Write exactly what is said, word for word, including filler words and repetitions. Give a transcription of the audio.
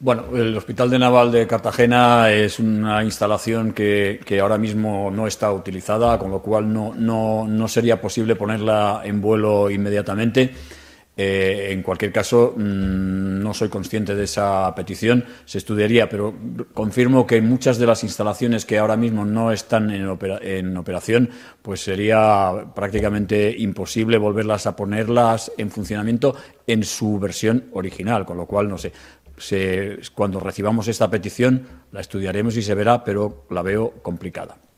Bueno, el Hospital de Naval de Cartagena es una instalación que, que ahora mismo no está utilizada, con lo cual no, no, no sería posible ponerla en vuelo inmediatamente. Eh, en cualquier caso, mmm, no soy consciente de esa petición, se estudiaría, pero confirmo que muchas de las instalaciones que ahora mismo no están en, opera, en operación, pues sería prácticamente imposible volverlas a ponerlas en funcionamiento en su versión original, con lo cual, no sé, se, cuando recibamos esta petición la estudiaremos y se verá, pero la veo complicada.